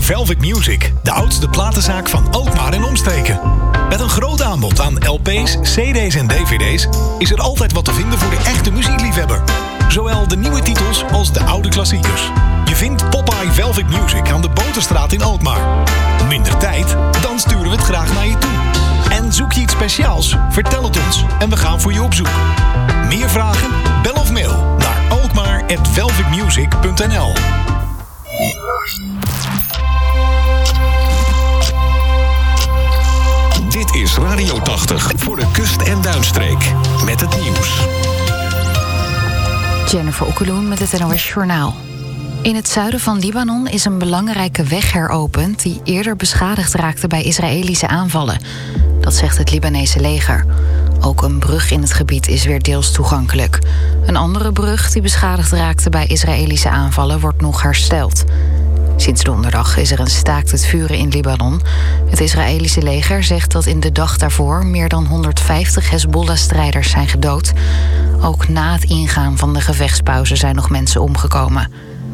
Velvet Music, de oudste platenzaak van Alkmaar en omstreken. Met een groot aanbod aan LP's, CD's en DVD's is er altijd wat te vinden voor de echte muziekliefhebber. Zowel de nieuwe titels als de oude klassiekers. Je vindt Popeye Velvet Music aan de Boterstraat in Alkmaar. Minder tijd? Dan sturen we het graag naar je toe. En zoek je iets speciaals? Vertel het ons en we gaan voor je op zoek. Meer vragen? Bel of mail naar alkmaar@velvetmusic.nl. Dit is Radio 80 voor de kust- en duinstreek. Met het nieuws. Jennifer Okkeloen met het NOS Journaal. In het zuiden van Libanon is een belangrijke weg heropend die eerder beschadigd raakte bij Israëlische aanvallen. Dat zegt het Libanese leger. Ook een brug in het gebied is weer deels toegankelijk. Een andere brug die beschadigd raakte bij Israëlische aanvallen wordt nog hersteld. Sinds donderdag is er een staakt het vuren in Libanon. Het Israëlische leger zegt dat in de dag daarvoor meer dan 150 Hezbollah-strijders zijn gedood. Ook na het ingaan van de gevechtspauze zijn nog mensen omgekomen.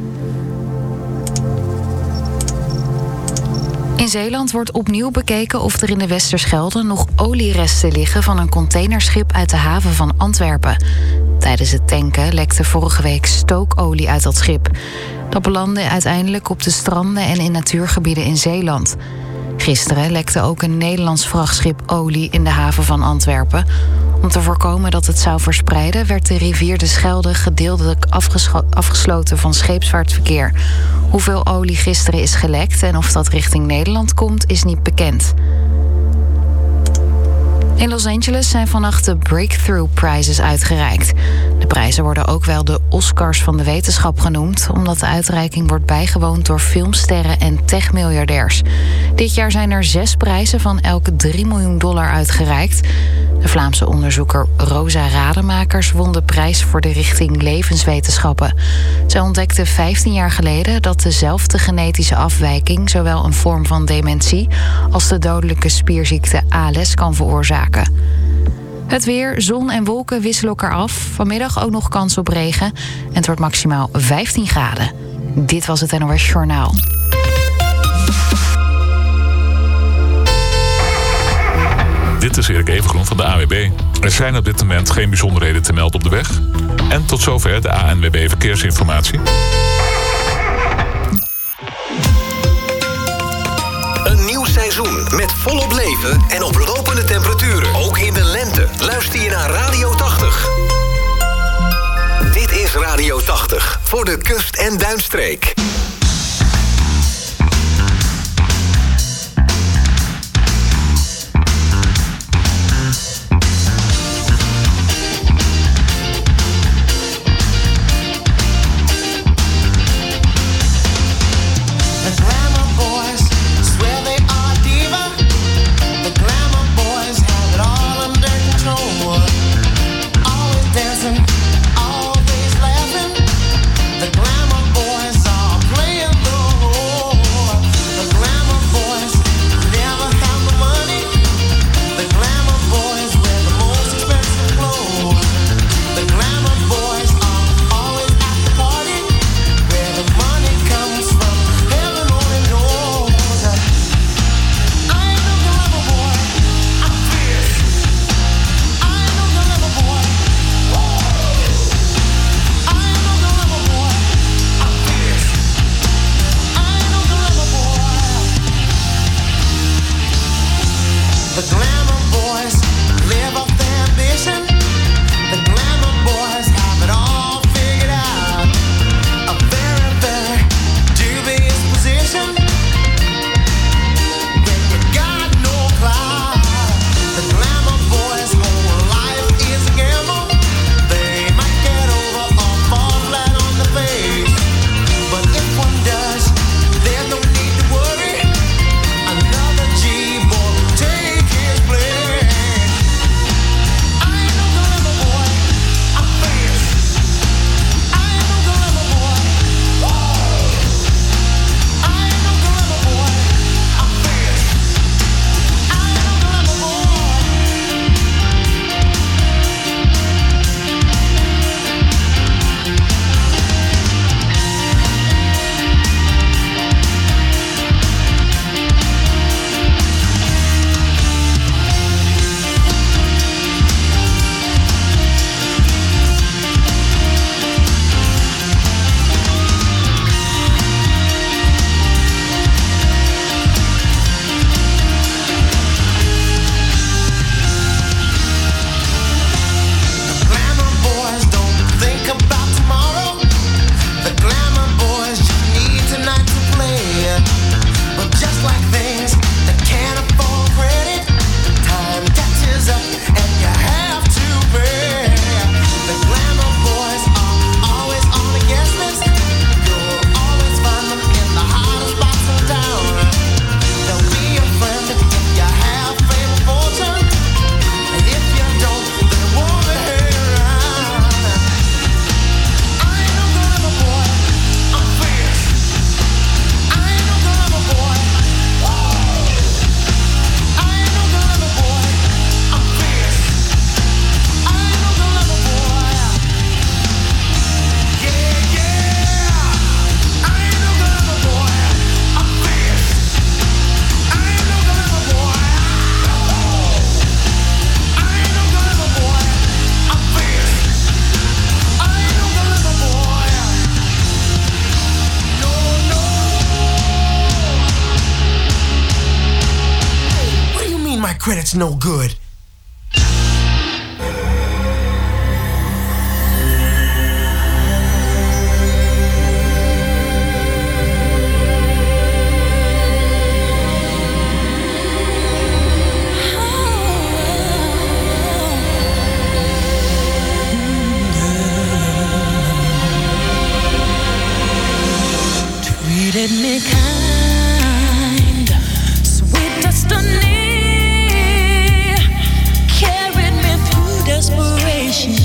In Zeeland wordt opnieuw bekeken of er in de Westerschelde nog olieresten liggen van een containerschip uit de haven van Antwerpen. Tijdens het tanken lekte vorige week stookolie uit dat schip. Dat belandde uiteindelijk op de stranden en in natuurgebieden in Zeeland. Gisteren lekte ook een Nederlands vrachtschip olie in de haven van Antwerpen. Om te voorkomen dat het zou verspreiden werd de rivier de Schelde gedeeltelijk afgesloten van scheepsvaartverkeer. Hoeveel olie gisteren is gelekt en of dat richting Nederland komt is niet bekend. In Los Angeles zijn vannacht de Breakthrough Prizes uitgereikt. De prijzen worden ook wel de Oscars van de wetenschap genoemd, omdat de uitreiking wordt bijgewoond door filmsterren en techmiljardairs. Dit jaar zijn er 6 prijzen van elk $3 miljoen uitgereikt. De Vlaamse onderzoeker Rosa Rademakers won de prijs voor de richting levenswetenschappen. Zij ontdekte 15 jaar geleden dat dezelfde genetische afwijking zowel een vorm van dementie als de dodelijke spierziekte ALS kan veroorzaken. Het weer, zon en wolken wisselen elkaar af. Vanmiddag ook nog kans op regen. En het wordt maximaal 15 graden. Dit was het NOS Journaal. Dit is Erik Evengroen van de ANWB. Er zijn op dit moment geen bijzonderheden te melden op de weg. En tot zover de ANWB Verkeersinformatie. Een nieuw seizoen met volop leven en oplopende temperaturen. Ook in de lente. Luister je naar Radio 80. Dit is Radio 80 voor de kust- en duinstreek. Always laughing, the glamour boys are playing. credit's no good. Treated me kind, sweet destiny, carried me through desperation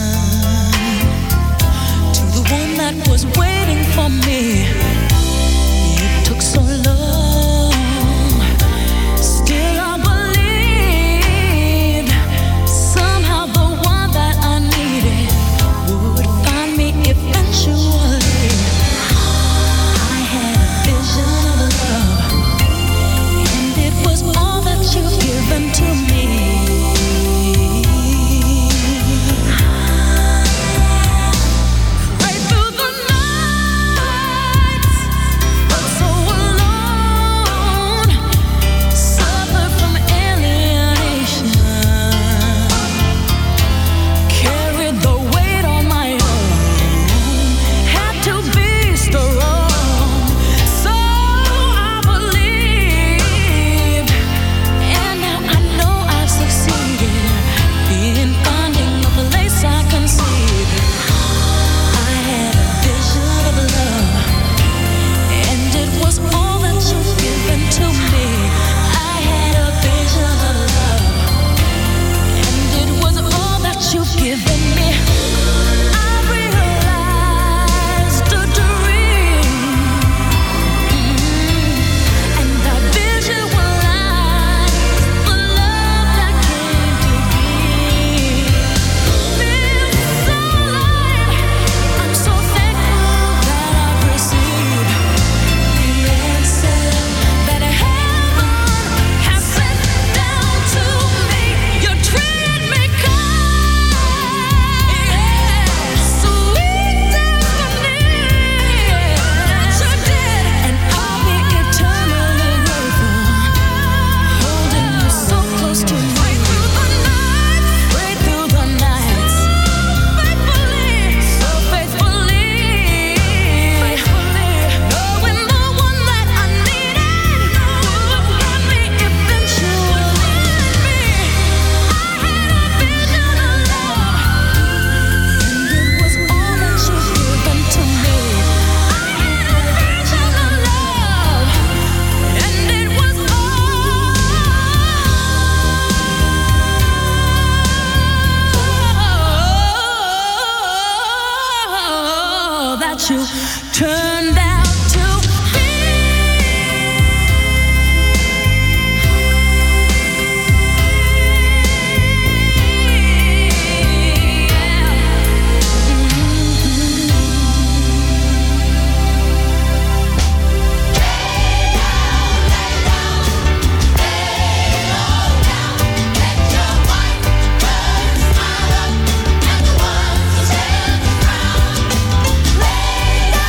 to the one that was waiting for me. It took so long, still I believed somehow the one that I needed would find me eventually. You've given to me. Right through the night, but so alone, suffered from alienation, carried the weight on my own, had to be strong. You turned out to be. Lay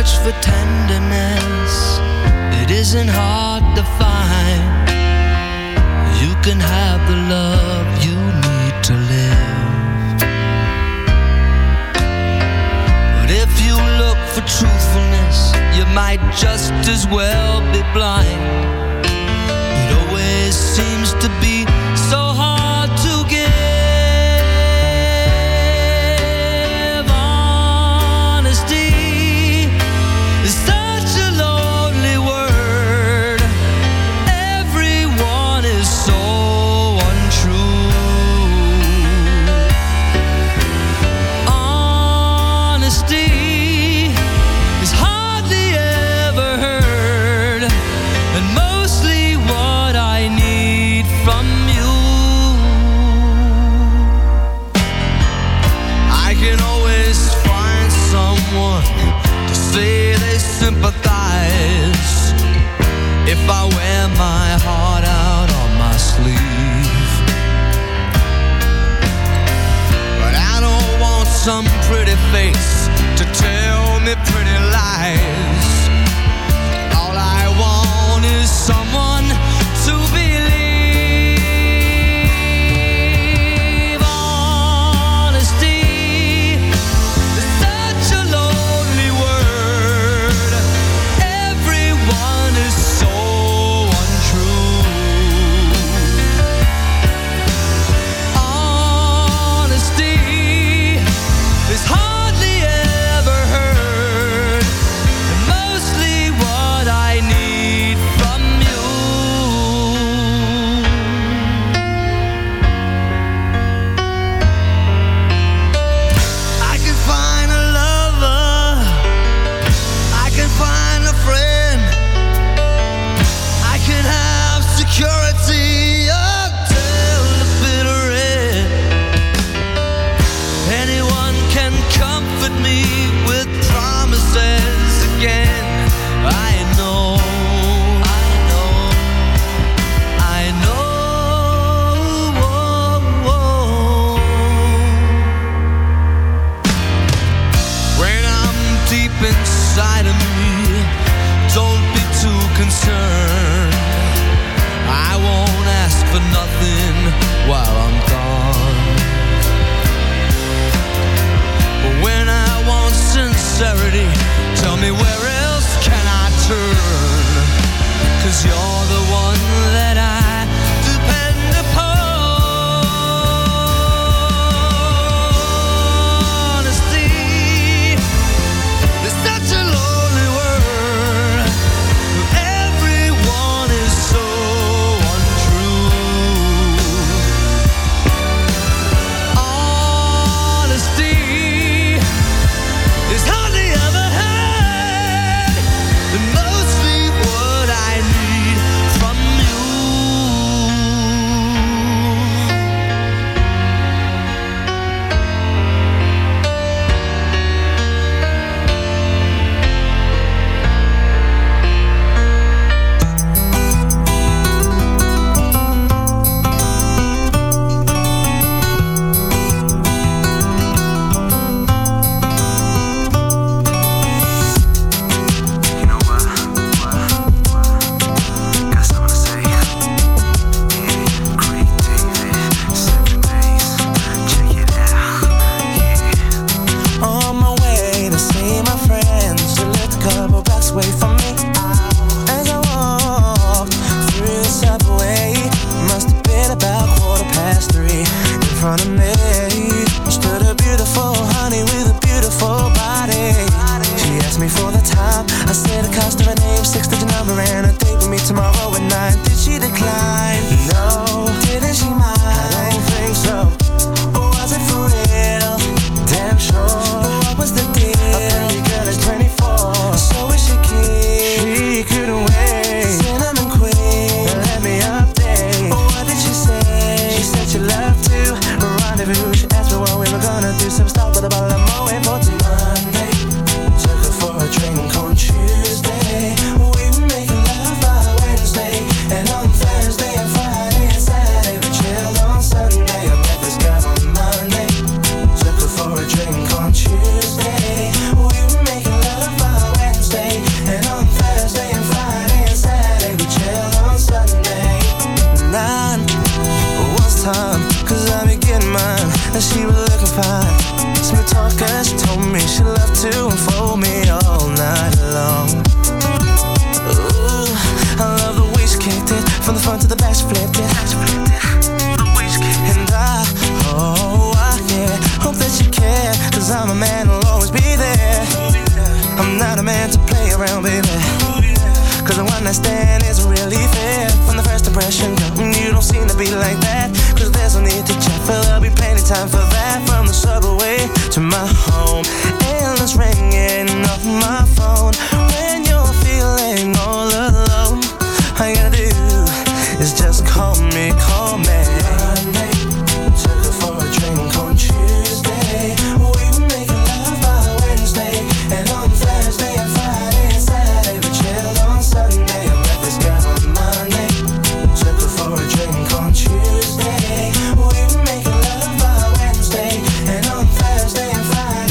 search for tenderness, it isn't hard to find. You can have the love you need to live. But if you look for truthfulness, you might just as well be blind. It always seems to be so hard to give. Honesty is such a lonely word. Everyone is so untrue. Honesty is hardly ever heard, and mostly what I need from you. I can always find someone to say they sympathize if I wear my heart out on my sleeve. But I don't want some pretty face to tell me pretty lies. All I want is someone to believe. Honesty is such a lonely word. Everyone is so untrue. Honesty is hardly ever heard, and mostly what I need from you. I can find a lover, I can find a friend, I can have security until the bitter end. Anyone can comfort me with promises again. I know, I know, I know. When I'm deep inside of me, don't be too concerned. I won't ask for nothing while I'm gone. But when I want sincerity, tell me where else can I turn? 'Cause you're the one that I depend upon. Honesty is such a lonely word. Everyone is so untrue. Honesty is hardly ever heard, and mostly what I need from you. You know what? Got something to say. Yeah, Craig David, 7 days. Check it out. Yeah. On my way to see my friends, she lived a couple blocks away from me. As I walked through the subway, must have been about 3:15. In front of me stood a beautiful honey with a beautiful body. She asked me for the time. I said the cost of her name, 6-digit number, and a date with me tomorrow at 9. Did she decline? No. Didn't she mind? I don't think so. Was it for real? Damn sure. What was the deal? A pretty girl is 24, so is she keen? She couldn't wait. Cinnamon queen, let me update. What did she say? She said she loved to rendezvous. She asked me what we were gonna do. Some stop with a bottle of Moët for Monday. Took her for a drink on Tuesday. We were making love by Wednesday, and on Thursday and Friday and Saturday we chilled on Sunday. I met this girl on Monday. Took her for a drink on Tuesday. We were making love by Wednesday. She loved to unfold me all night long. Ooh, I love the way she kicked it. From the front to the back, she flipped it. And hope that you care, 'cause I'm a man who'll always be there. I'm not a man to play around, baby, 'cause a one night stand isn't really fair. From the first impression, girl, you don't seem to be like that. 'Cause there's no need to check, for there'll be plenty time for that. From the subway to my home, endless ringing off my phone. When you're feeling all alone, all you gotta do is just call me, call me. Monday, took her for a drink on Tuesday. We were making love by Wednesday, and on Thursday and Friday and Saturday we chilled on Sunday. I met this girl on Monday, took her for a drink on Tuesday. We were making love by Wednesday, and on Thursday and Friday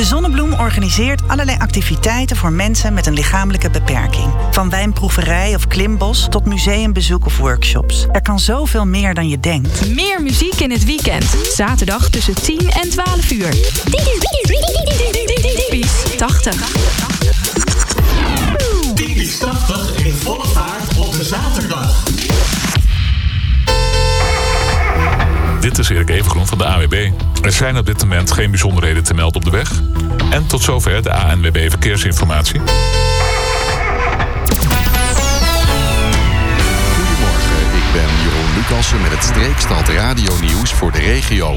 De Zonnebloem organiseert allerlei activiteiten voor mensen met een lichamelijke beperking. Van wijnproeverij of klimbos tot museumbezoek of workshops. Er kan zoveel meer dan je denkt. Meer muziek in het weekend. Zaterdag tussen 10 en 12 uur. Typisch 80. Typisch 80 in volle vaart op de zaterdag. Dit is Erik Evengroen van de ANWB. Er zijn op dit moment geen bijzonderheden te melden op de weg. En tot zover de ANWB Verkeersinformatie. Goedemorgen, ik ben Jeroen Lucassen met het Streekstad Radio Nieuws voor de regio.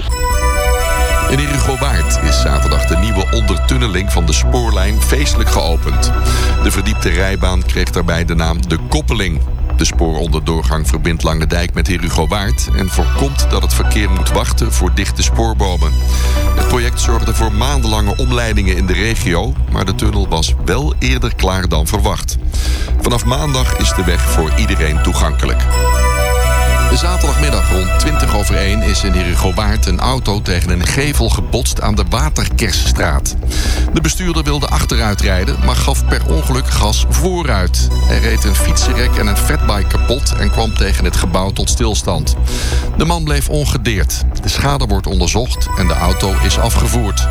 In Herugowaard is zaterdag de nieuwe ondertunneling van de spoorlijn feestelijk geopend. De verdiepte rijbaan kreeg daarbij de naam De Koppeling. De spooroverdoorgang verbindt Langendijk met Herugowaard en voorkomt dat het verkeer moet wachten voor dichte spoorbomen. Het project zorgde voor maandenlange omleidingen in de regio, maar de tunnel was wel eerder klaar dan verwacht. Vanaf maandag is de weg voor iedereen toegankelijk. Zaterdagmiddag rond 1:20 is in Herugowaard een auto tegen een gevel gebotst aan de Waterkersstraat. De bestuurder wilde achteruit rijden, maar gaf per ongeluk gas vooruit. Hij reed een fietsenrek en een fatbike kapot en kwam tegen het gebouw tot stilstand. De man bleef ongedeerd. De schade wordt onderzocht en de auto is afgevoerd.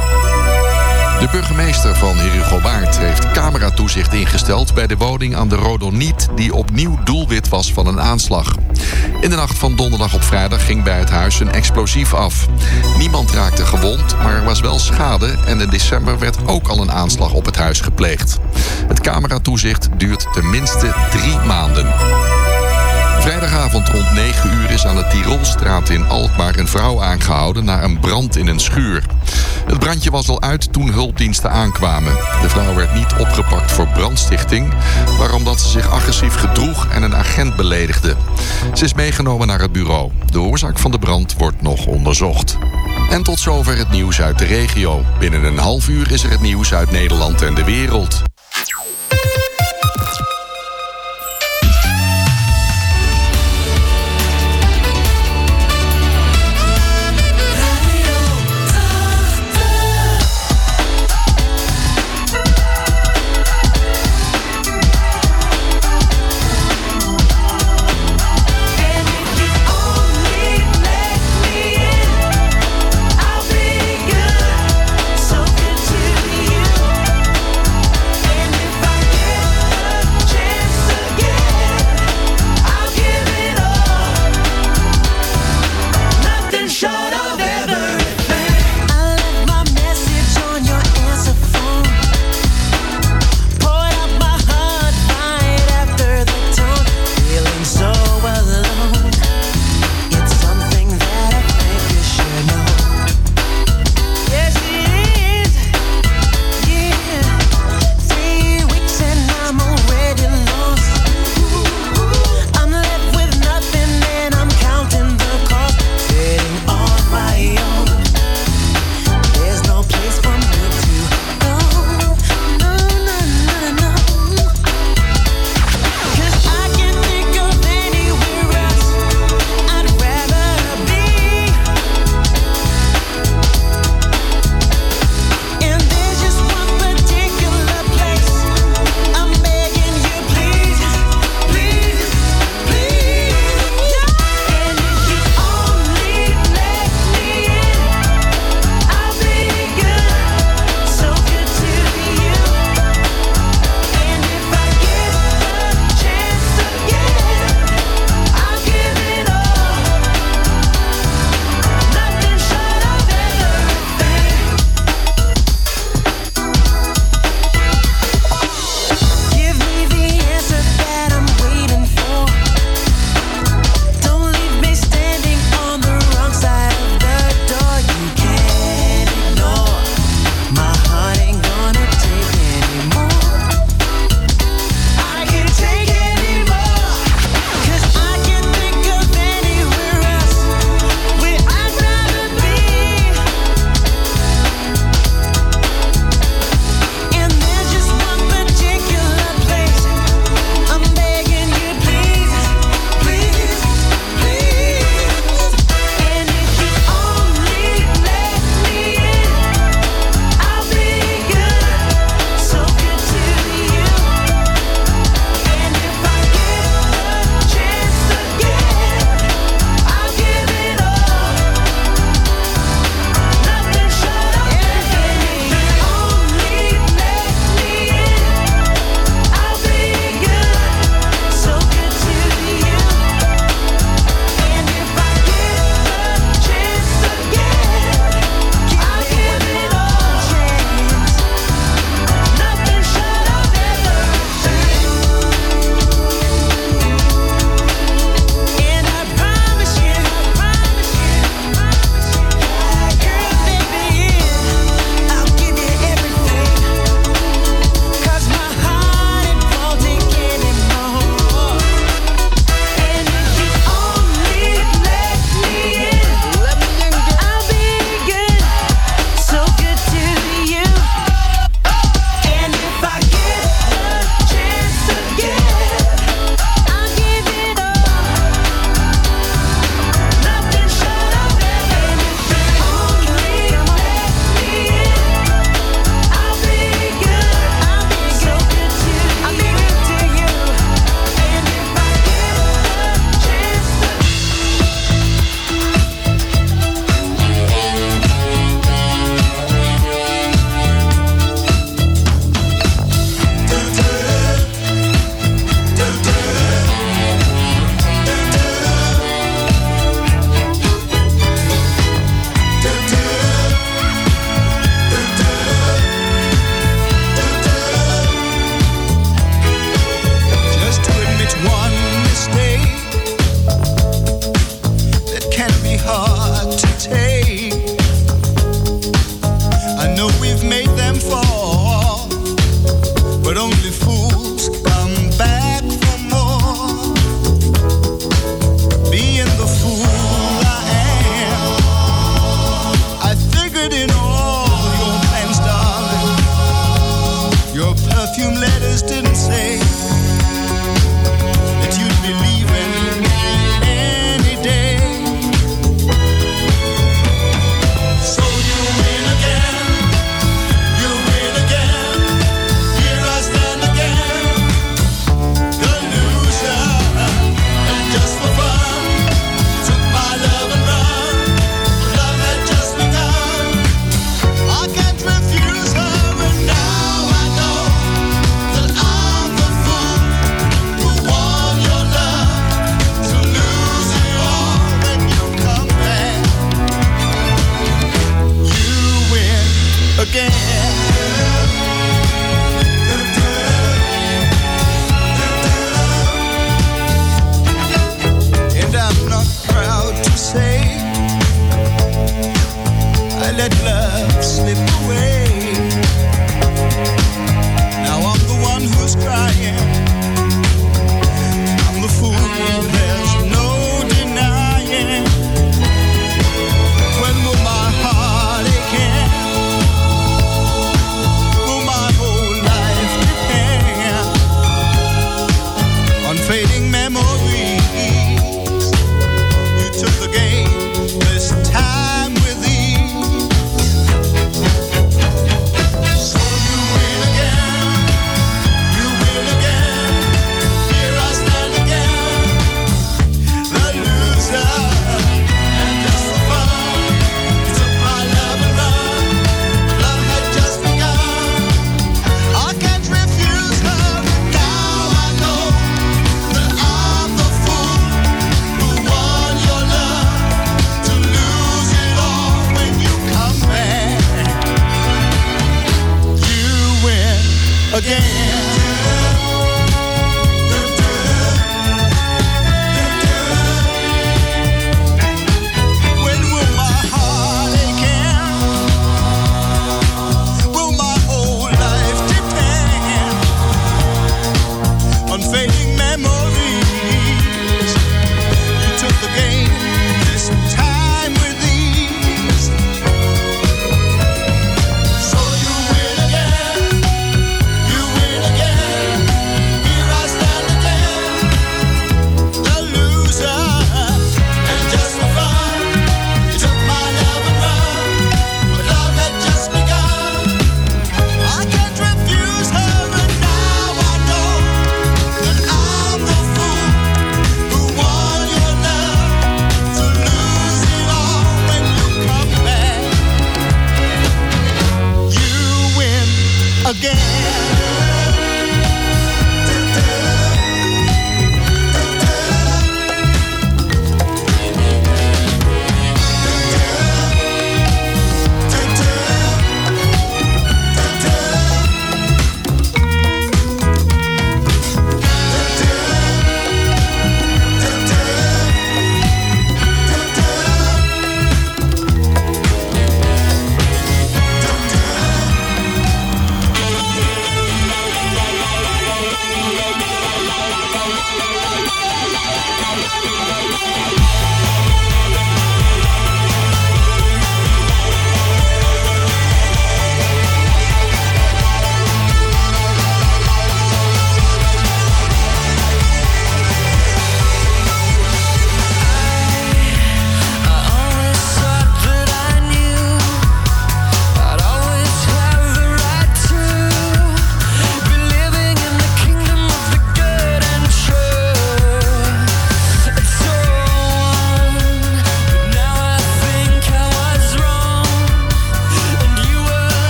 De burgemeester van Herugowaard heeft cameratoezicht ingesteld bij de woning aan de Rodoniet die opnieuw doelwit was van een aanslag. In de nacht van donderdag op vrijdag ging bij het huis een explosief af. Niemand raakte gewond, maar er was wel schade en in december werd ook al een aanslag op het huis gepleegd. Het cameratoezicht duurt tenminste 3 maanden. Vrijdagavond rond 9 uur is aan de Tirolstraat in Alkmaar een vrouw aangehouden na een brand in een schuur. Het brandje was al uit toen hulpdiensten aankwamen. De vrouw werd niet opgepakt voor brandstichting, maar omdat ze zich agressief gedroeg en een agent beledigde. Ze is meegenomen naar het bureau. De oorzaak van de brand wordt nog onderzocht. En tot zover het nieuws uit de regio. Binnen een half uur is er het nieuws uit Nederland en de wereld. So good to you.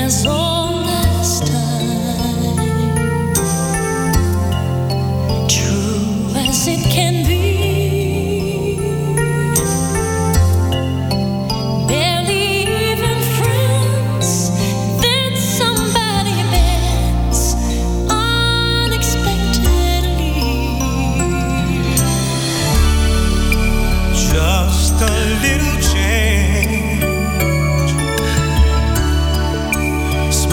as old as time, true as it can be. Barely even friends, then somebody bends unexpectedly. Just a little change,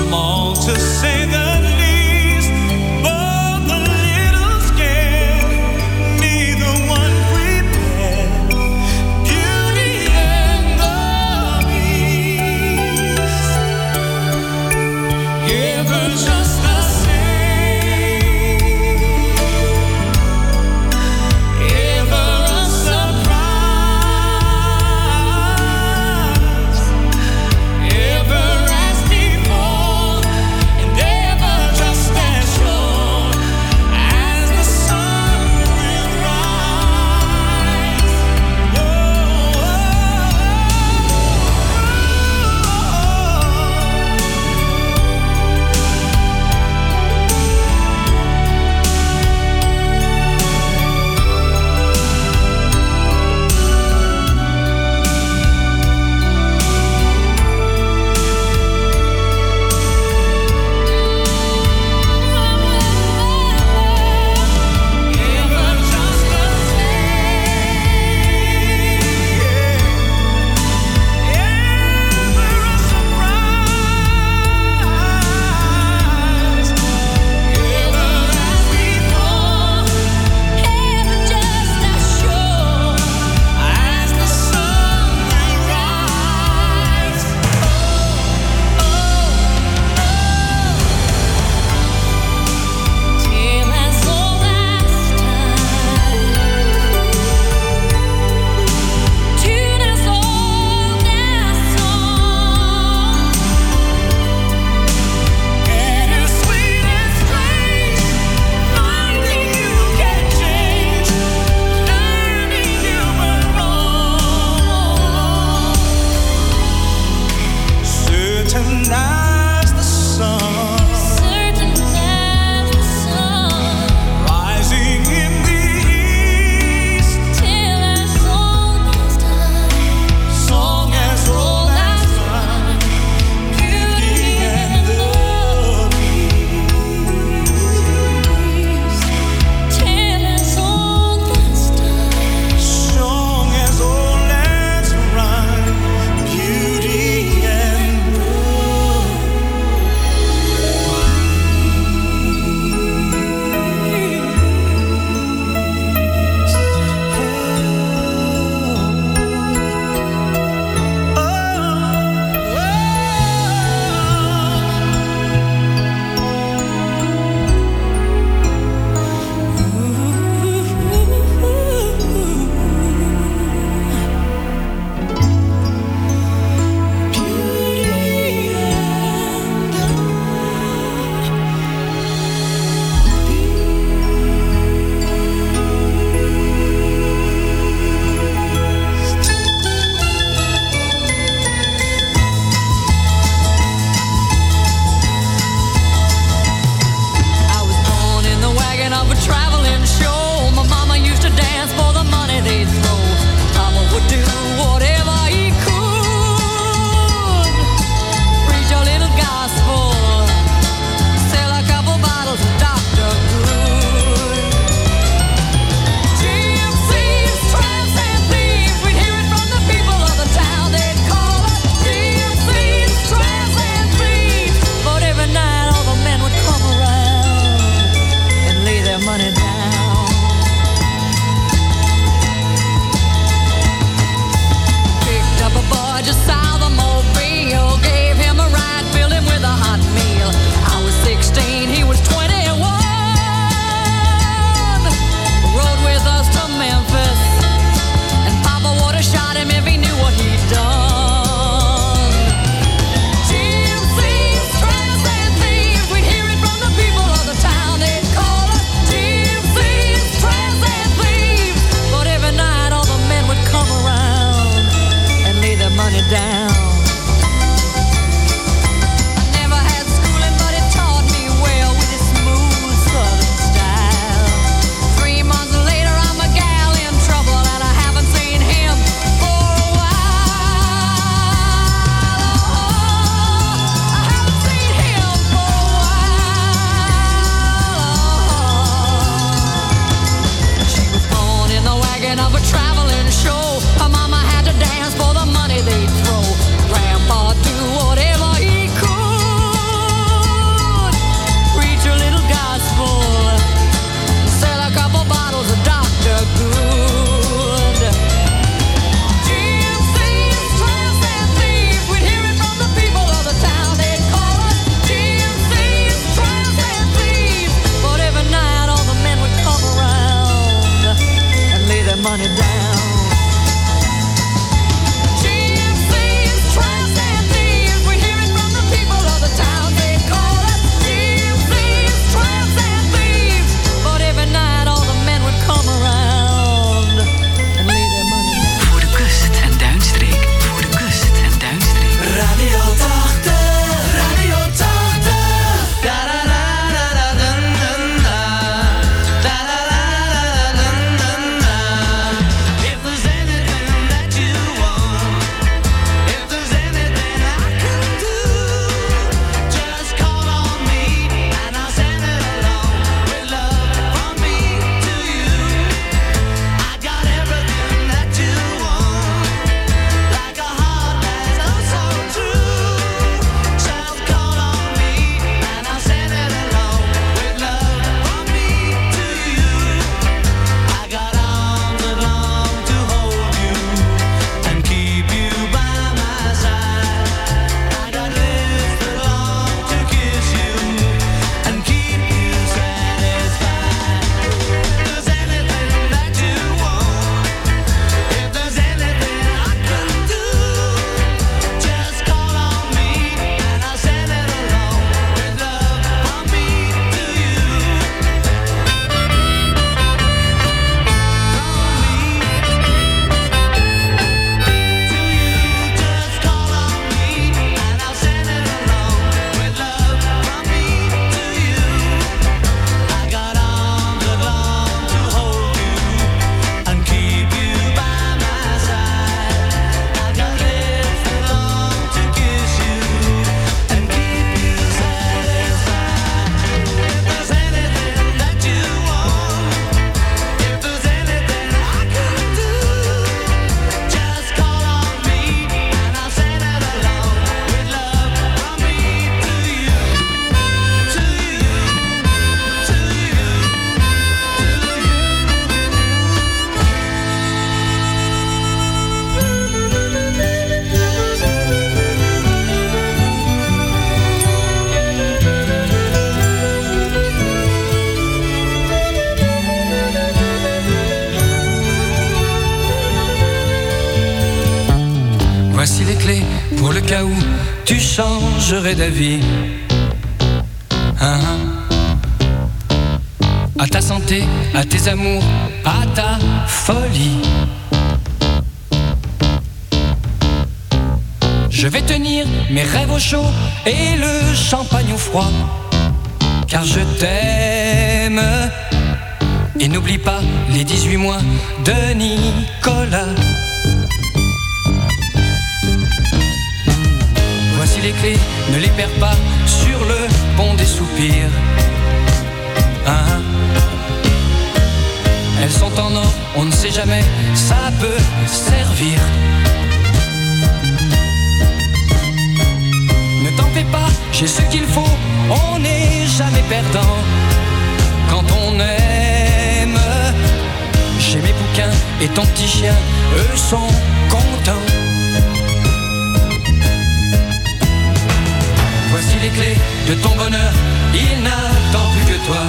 cas où tu changerais d'avis. À ta santé, à tes amours, à ta folie. Je vais tenir mes rêves au chaud et le champagne au froid, car je t'aime. Et n'oublie pas les 18 mois de Nicolas. Voici les clés, ne les perds pas sur le pont des soupirs. Elles sont en or, on ne sait jamais, ça peut servir. Ne t'en fais pas, j'ai ce qu'il faut, on n'est jamais perdant quand on aime. J'ai mes bouquins et ton petit chien, eux sont contents. Voici les clés de ton bonheur, il n'attend plus que toi.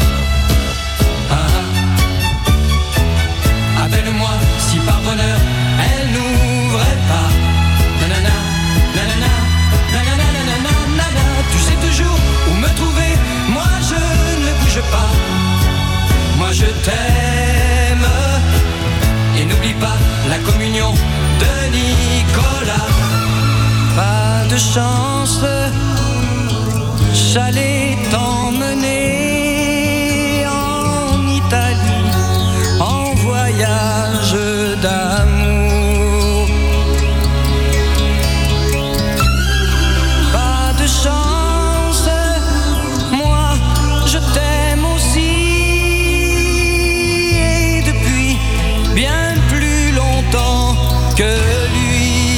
Appelle-moi si par bonheur elle n'ouvrait pas. Nanana, nanana, nanana, nanana, nanana. Tu sais toujours où me trouver, moi je ne bouge pas. Moi je t'aime. Et n'oublie pas la communion de Nicolas. Pas de chance, j'allais t'emmener en Italie en voyage d'amour. Pas de chance, moi je t'aime aussi, et depuis bien plus longtemps que lui.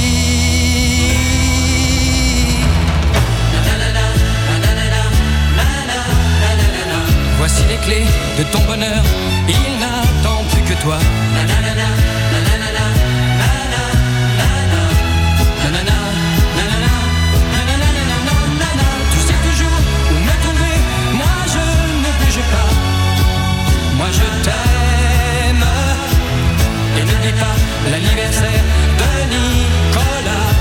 Voici les clés de ton bonheur, il n'attend plus que toi. Nanana, nanana, nanana, nanana, nanana, nanana, nanana, nanana. Tu sais toujours où me trouver, moi je ne bouge pas. Moi je t'aime. Et n'oublie pas l'anniversaire de Nicolas.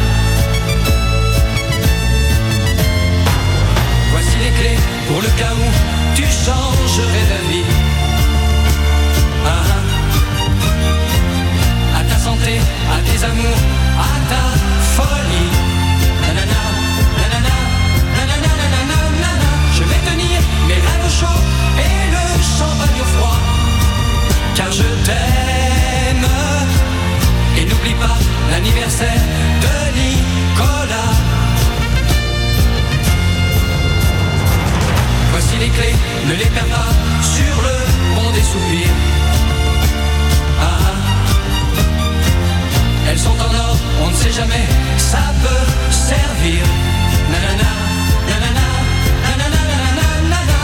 Voici les clés pour le cas où tu changerais d'avis. À ta santé, à tes amours, à ta folie. Nanana, nanana, nanana, nanana, nanana. Je vais tenir mes rêves au chaud et le champagne au froid, car je t'aime. Et n'oublie pas l'anniversaire de Nicolas. Voici les clés, ne les perds pas sur le pont des soupirs. Elles sont en or, on ne sait jamais, ça peut servir. Nanana, nanana, nanana, nanana,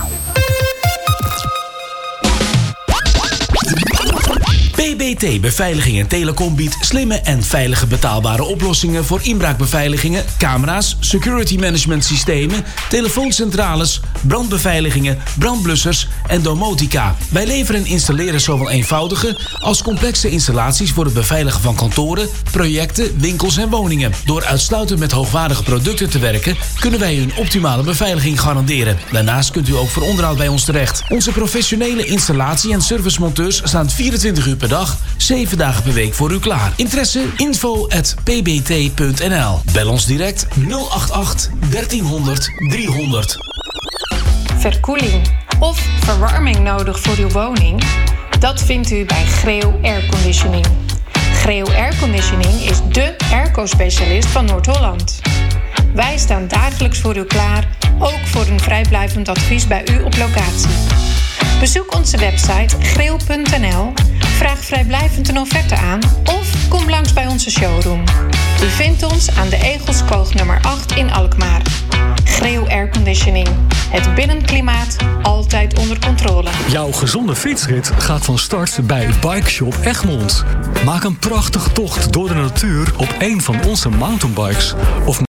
nanana. PBT Beveiliging en Telecom biedt slimme en veilige betaalbare oplossingen voor inbraakbeveiligingen, camera's, security management systemen, telefooncentrales, brandbeveiligingen, brandblussers en domotica. Wij leveren en installeren zowel eenvoudige als complexe installaties voor het beveiligen van kantoren, projecten, winkels en woningen. Door uitsluitend met hoogwaardige producten te werken, kunnen wij u een optimale beveiliging garanderen. Daarnaast kunt u ook voor onderhoud bij ons terecht. Onze professionele installatie- en servicemonteurs staan 24 uur per dag, 7 dagen per week voor u klaar. Interesse? info@pbt.nl. Bel ons direct 088 1300 300. Verkoeling of verwarming nodig voor uw woning? Dat vindt u bij Greo Airconditioning. Greo Airconditioning is dé airco-specialist van Noord-Holland. Wij staan dagelijks voor u klaar, ook voor een vrijblijvend advies bij u op locatie. Bezoek onze website greo.nl, vraag vrijblijvend een offerte aan of kom langs bij onze showroom. U vindt ons aan de Egelskoog nummer 8 in Alkmaar. Greo Airconditioning. Het binnenklimaat altijd onder controle. Jouw gezonde fietsrit gaat van start bij Bike Shop Egmond. Maak een prachtige tocht door de natuur op een van onze mountainbikes of